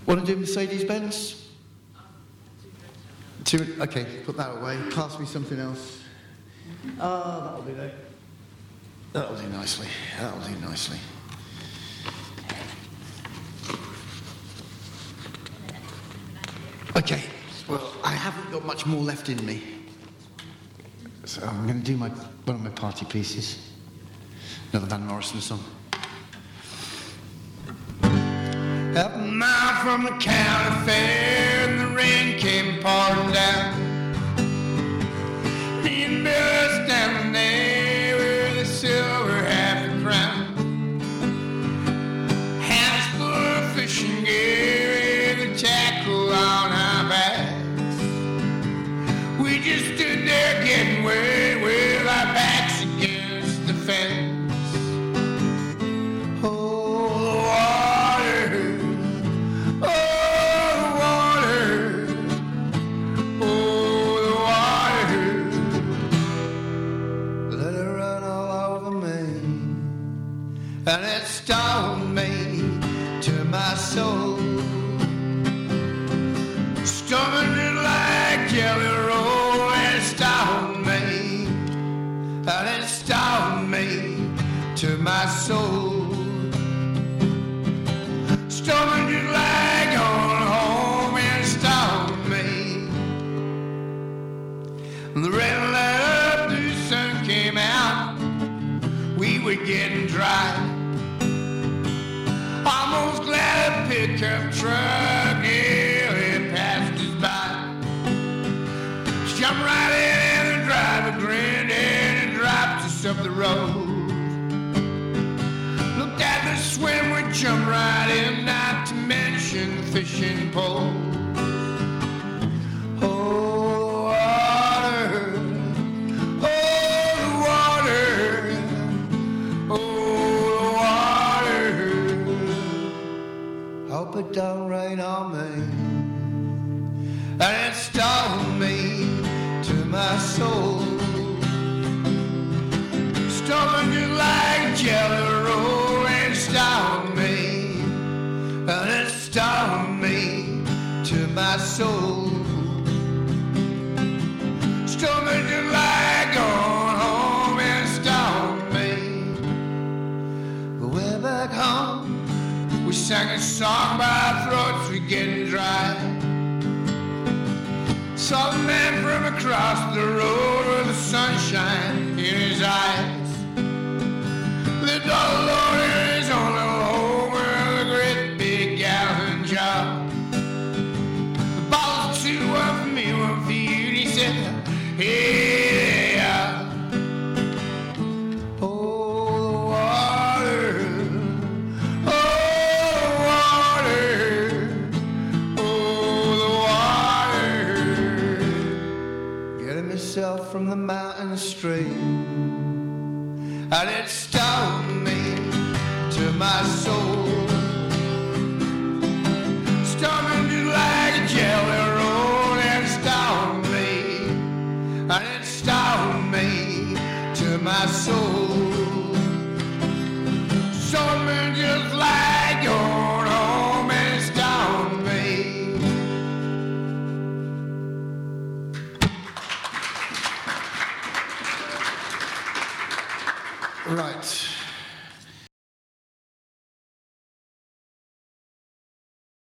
Want to do Mercedes-Benz? Okay, put that away. Pass me something else. That'll do that. That'll do nicely. That'll do nicely. Okay, well, I haven't got much more left in me. So I'm going to do one of my party pieces. Another Van Morrison song. Up a mile from the county fair, and the rain came pouring down. Me and Bill standing there with a silver half a crown. Hands full of fishing gear, with a tackle on our backs. We just stood there getting wet with our backs against the fence. And it stung me to my soul. Stung me like jelly roll. And it stung me. And it stung me to my soul. Stung me like going home. And it stung me. And the red light up, the sun came out. We were getting dry. Almost glad a pickup truck, yeah, it passed us by. Jumped right in and the driver grinned and dropped us up the road. Looked at the swim, we jumped right in, not to mention fishing poles. Oh, water, oh, the water, oh, the water. Hope it don't rain on me. And it stung me to my soul. Stung me like jelly roll. And it stung me. And it stung me to my soul. Stung me like going home. And it stung me. But we're back home. We sang a song by our throats were getting dry. Saw the man from across the road with the sunshine in his eyes. Lived all alone in his own little home with a great big gallon jar. The bottles two, one for me, one for you. And he said, hey, yeah. From the mountain stream, and it stung me to my soul.